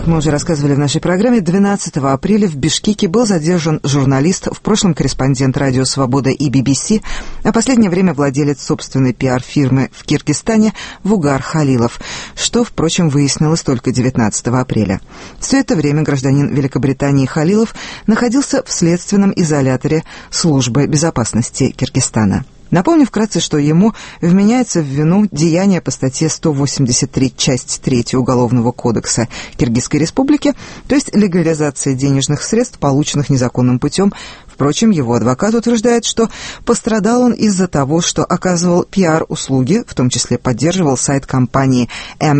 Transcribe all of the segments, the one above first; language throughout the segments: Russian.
Как мы уже рассказывали в нашей программе, 12 апреля в Бишкеке был задержан журналист, в прошлом корреспондент «Радио Свобода» и BBC, а последнее время владелец собственной пиар-фирмы в Киргизстане Вугар Халилов, что, впрочем, выяснилось только 19 апреля. Все это время гражданин Великобритании Халилов находился в следственном изоляторе Службы безопасности Киргизстана. Напомню вкратце, что ему вменяется в вину деяние по статье 183, часть 3 Уголовного кодекса Киргизской Республики, то есть легализация денежных средств, полученных незаконным путем. Впрочем, его адвокат утверждает, что пострадал он из-за того, что оказывал пиар-услуги, в том числе поддерживал сайт компании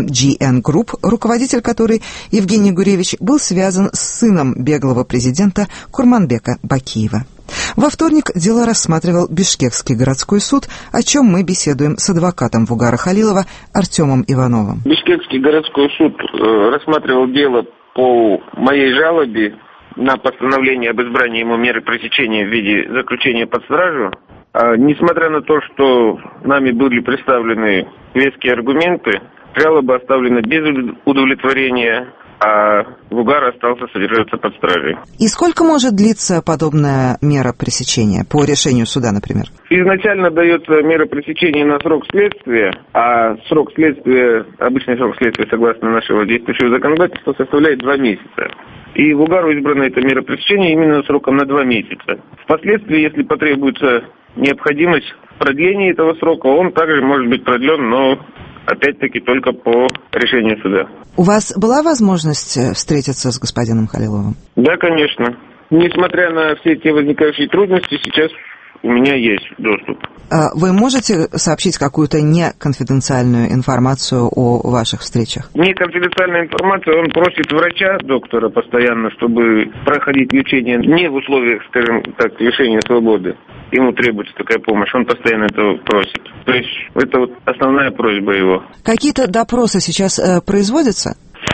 MGN Group, руководитель которой, Евгений Гуревич, был связан с сыном беглого президента Курманбека Бакиева. Во вторник дело рассматривал Бишкекский городской суд, о чем мы беседуем с адвокатом Вугара Халилова Артемом Ивановым. Бишкекский городской суд рассматривал дело по моей жалобе на постановление об избрании ему меры пресечения в виде заключения под стражу. Несмотря на то, что нами были представлены веские аргументы, жалоба оставлена без удовлетворения, а Вугар остался содержаться под стражей. И сколько может длиться подобная мера пресечения по решению суда, например? Изначально дается мера пресечения на срок следствия, а срок следствия, обычный срок следствия, согласно нашего действующего законодательства, составляет 2 месяца. И Вугару избрана эта мера пресечения именно сроком на 2 месяца. Впоследствии, если потребуется необходимость продления этого срока, он также может быть продлен, но опять-таки только по решению суда. У вас была возможность встретиться с господином Халиловым? Да, конечно. Несмотря на все те возникающие трудности, сейчас у меня есть доступ. Вы можете сообщить какую-то неконфиденциальную информацию о ваших встречах? Неконфиденциальная информация, он просит врача, доктора, постоянно, чтобы проходить лечение не в условиях, скажем так, лишения свободы. Ему требуется такая помощь, он постоянно этого просит. То есть это вот основная просьба его. Какие-то допросы сейчас производятся?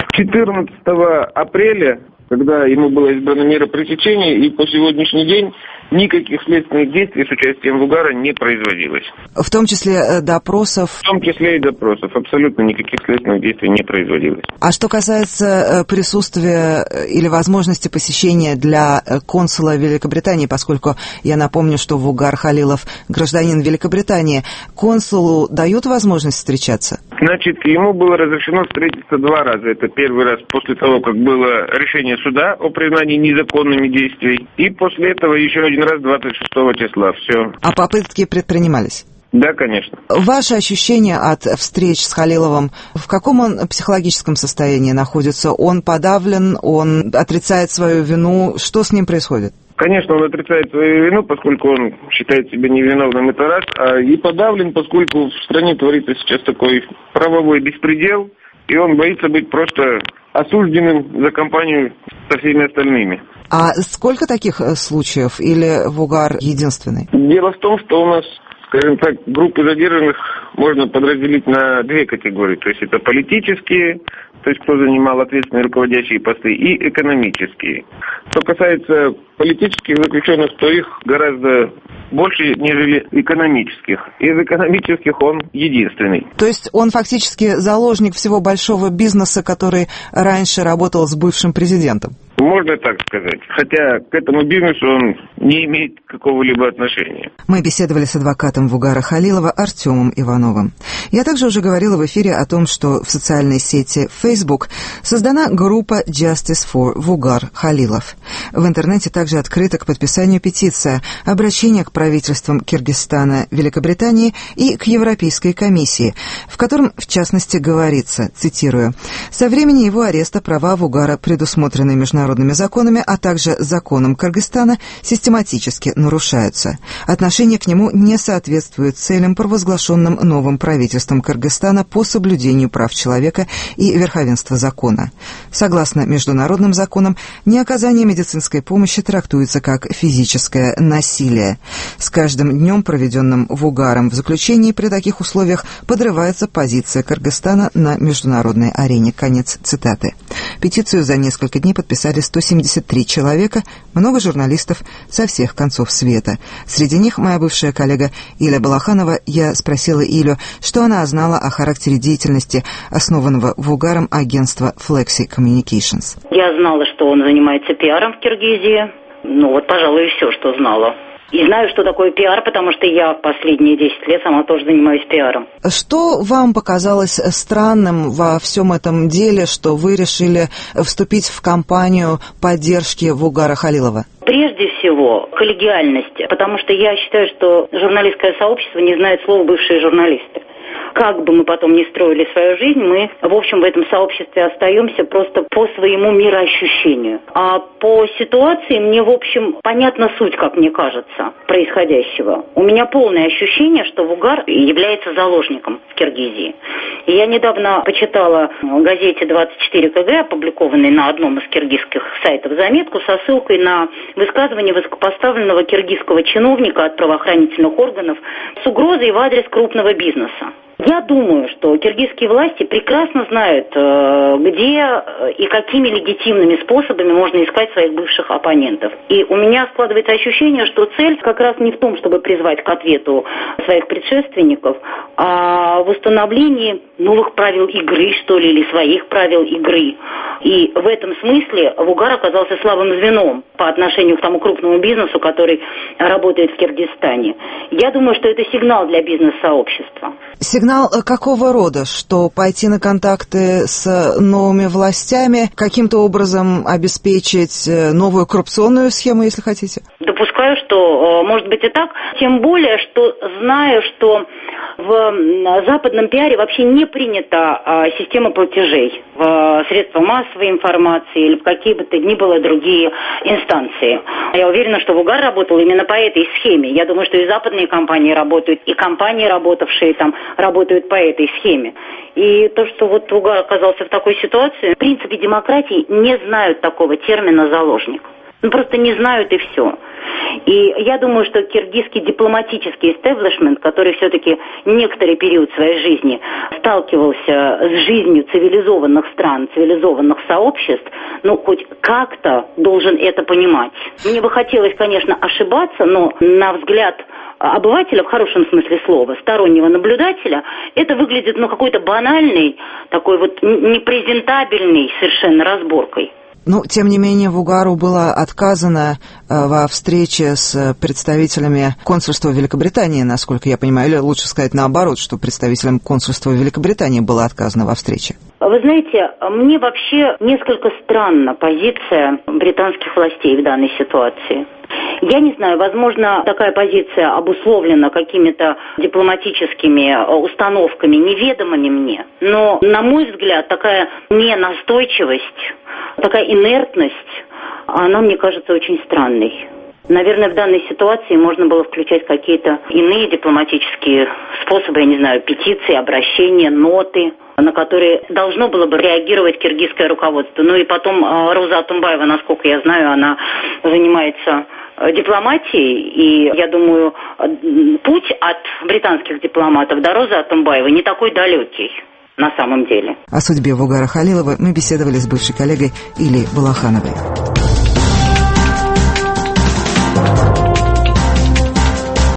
14 апреля, когда ему была избрана мера пресечения, и по сегодняшний день никаких следственных действий с участием Вугара не производилось. В том числе допросов? В том числе и допросов. Абсолютно никаких следственных действий не производилось. А что касается присутствия или возможности посещения для консула Великобритании, поскольку я напомню, что Вугар Халилов гражданин Великобритании, консулу дают возможность встречаться? Значит, ему было разрешено встретиться 2 раза. Это первый раз после того, как было решение суда о признании незаконными действий, и после этого еще один раз 26 числа. Все. А попытки предпринимались? Да, конечно. Ваши ощущения от встреч с Халиловым, в каком он психологическом состоянии находится? Он подавлен, он отрицает свою вину? Что с ним происходит? Конечно, он отрицает свою вину, поскольку он считает себя невиновным, это раз, и подавлен, поскольку в стране творится сейчас такой правовой беспредел, и он боится быть просто осужденным за компанию со всеми остальными. А сколько таких случаев, или Вугар единственный? Дело в том, что у нас, скажем так, группы задержанных можно подразделить на 2 категории. То есть это политические, то есть кто занимал ответственные руководящие посты, и экономические. Что касается политических заключенных, то их гораздо больше, нежели экономических. Из экономических он единственный. То есть он фактически заложник всего большого бизнеса, который раньше работал с бывшим президентом? Можно так сказать. Хотя к этому бизнесу он не имеет какого-либо отношения. Мы беседовали с адвокатом Вугара Халилова Артемом Ивановым. Я также уже говорила в эфире о том, что в социальной сети Facebook создана группа Justice for Вугар Халилов. В интернете также открыта к подписанию петиция, обращение к правительствам Киргизстана, Великобритании и к Европейской комиссии, в котором, в частности, говорится, цитирую, «Со времени его ареста права Вугара, предусмотренные международными законами, а также законом Кыргызстана, систематически нарушаются. Отношение к нему не соответствует целям, провозглашенным новым правительством Кыргызстана по соблюдению прав человека и верховенства закона. Согласно международным законам, неоказание медицинской помощи трактуется как физическое насилие. С каждым днем, проведенным Вугаром в заключении, при таких условиях подрывается позиция Кыргызстана на международной арене». Конец цитаты. Петицию за несколько дней подписали 173 человека, много журналистов со всех концов света. Среди них моя бывшая коллега Иля Балаханова. Я спросила Илю, что она знала о характере деятельности основанного в Вугаром агентства Flexi Communications. Я знала, что он занимается пиаром в Киргизии. Пожалуй, и все, что знала. И знаю, что такое пиар, потому что я последние 10 лет сама тоже занимаюсь пиаром. Что вам показалось странным во всем этом деле, что вы решили вступить в кампанию поддержки Вугара Халилова? Прежде всего, коллегиальность, потому что я считаю, что журналистское сообщество не знает слова «бывшие журналисты». Как бы мы потом ни строили свою жизнь, мы, в общем, в этом сообществе остаемся просто по своему мироощущению. А по ситуации мне, в общем, понятна суть, как мне кажется, происходящего. У меня полное ощущение, что Вугар является заложником в Киргизии. И я недавно почитала в газете 24 КГ, опубликованной на одном из киргизских сайтов, заметку со ссылкой на высказывание высокопоставленного киргизского чиновника от правоохранительных органов с угрозой в адрес крупного бизнеса. Я думаю, что киргизские власти прекрасно знают, где и какими легитимными способами можно искать своих бывших оппонентов. И у меня складывается ощущение, что цель как раз не в том, чтобы призвать к ответу своих предшественников, а в установлении новых правил игры, что ли, или своих правил игры. И в этом смысле Вугар оказался слабым звеном по отношению к тому крупному бизнесу, который работает в Киргизстане. Я думаю, что это сигнал для бизнес-сообщества. Сигнал какого рода? Что пойти на контакты с новыми властями, каким-то образом обеспечить новую коррупционную схему, если хотите? Допускаю, что может быть и так. Тем более, что знаю, что в западном пиаре вообще не принята система платежей в средства массовой информации или в какие бы то ни было другие инстанции. Я уверена, что Вугар работал именно по этой схеме. Я думаю, что и западные компании работают, и компании, работавшие там, работают по этой схеме. И то, что Вугар оказался в такой ситуации, в принципе, демократии не знают такого термина «заложник». Просто не знают и все. И я думаю, что киргизский дипломатический истеблишмент, который все-таки некоторый период своей жизни сталкивался с жизнью цивилизованных стран, цивилизованных сообществ, хоть как-то должен это понимать. Мне бы хотелось, конечно, ошибаться, но на взгляд обывателя, в хорошем смысле слова, стороннего наблюдателя, это выглядит какой-то банальной, такой непрезентабельной совершенно разборкой. Тем не менее, Вугару было отказано во встрече с представителями консульства Великобритании, насколько я понимаю, или лучше сказать наоборот, что представителям консульства Великобритании было отказано во встрече. Вы знаете, мне вообще несколько странна позиция британских властей в данной ситуации. Я не знаю, возможно, такая позиция обусловлена какими-то дипломатическими установками, неведомыми мне. Но, на мой взгляд, такая ненастойчивость, такая инертность, она, мне кажется, очень странной. Наверное, в данной ситуации можно было включать какие-то иные дипломатические способы, я не знаю, петиции, обращения, ноты, на которые должно было бы реагировать киргизское руководство. И потом Роза Атымбаева, насколько я знаю, она занимается дипломатией, и, я думаю, путь от британских дипломатов до Розы Атымбаевой не такой далекий на самом деле. О судьбе Вугара Халилова мы беседовали с бывшей коллегой Илей Балахановой.